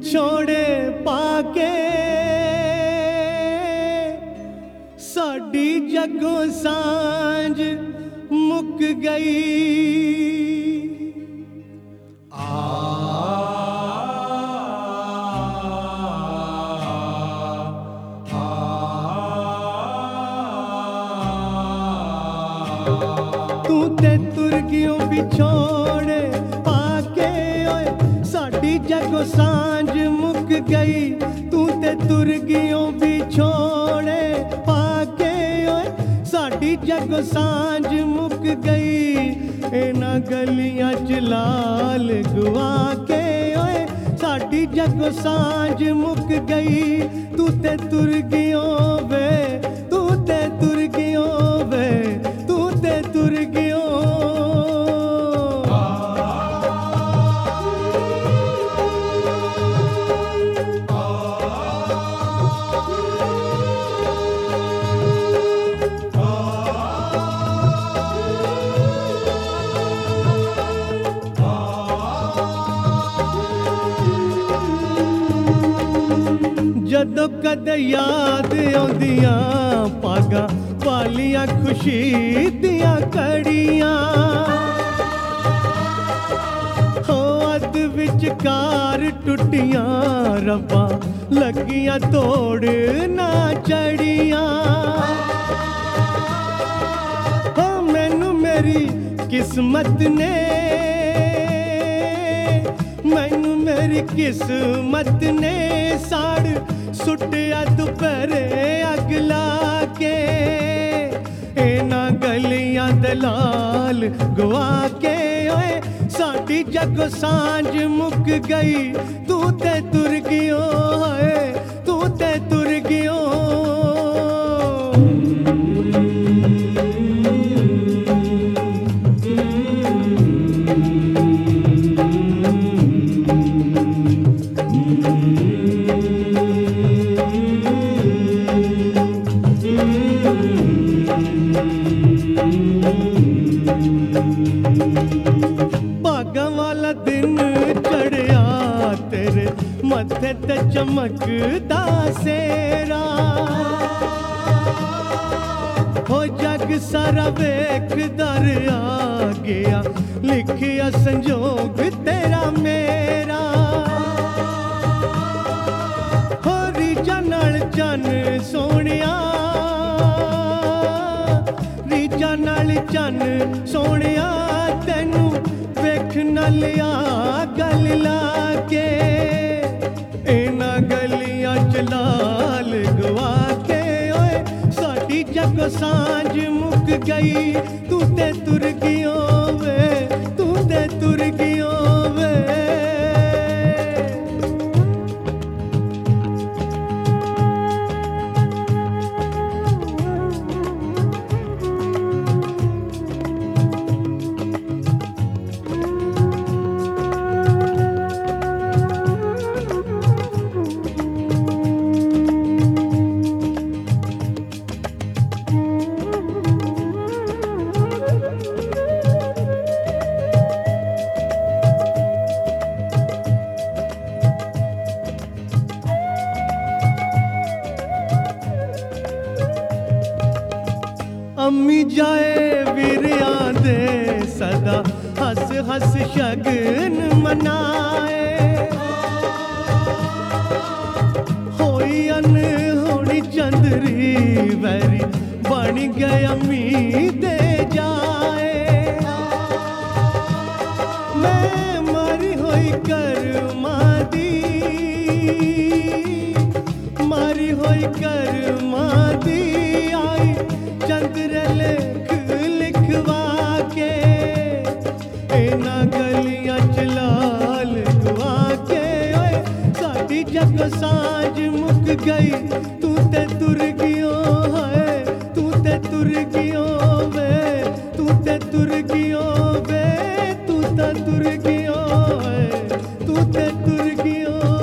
विछोड़े पाके साडी जगों सांझ मुक गई। तू ते तुर गियों विछोड़े पाके ओए साडी जगों सांझ मुक गई। तू ते तुर गियों विछोड़े पाके ओए साडी जगों सांझ मुक गई। इन्हां गलियां च लाल गुआ के ओए साडी जगों सांझ मुक गई। तू ते तुर गियों वे, तू ते तुर गियों वे, तू ते तुर गियों। जदों कदे याद आउंदियां पागा वालियां खुशी दियां कड़ियां हो अद विचकार टुटियां रब्बा लगियां तोड़ ना चढ़ियां। हो मैनू मेरी किस्मत ने, मैनू मेरी किस्मत ने साड़ सुटिया दोपहरे अग ला के। इन्हां गलियां दे लाल गुआ के ओए साडी जगों सांझ मुक गई। तू ते तुर गियों होए, तू ते तुर गियों। भागा वाला दिन चढ़िया तेरे मथे ते चमकदा सेरा। हो जग सारा वेखदा आ गया लिखिया संजोग तेरा मेरा। हो रीजा नाल चन सोनिया, रीजा नाल चन सोनिया तैनू वेख न लिया गल लाके। इन्हां गलियां च लाल गुआ के ओए साडी जगों सांझ मुक गई। तू ते तुर गियों वे, तू ते तुर गियों वे। अम्मी जाए वीरियां दे सदा हस हस शगन मनाए। होई अनहोनी चंदरी वैरी बन गए अम्मी दे जाए। मैं मारी होई कर्मा दी, मारी होई कर्मा दी आई चंद्र लेख लिखवा के। इन्हां गलियां च लाल गुआ के ओए साडी जगों सांझ मुक गई। तू ते तुर गियों है, तू ते तुर गियों वे, तू ते तुर गियों वे, तू ते तुर गियों है, तू ते तुर गियों।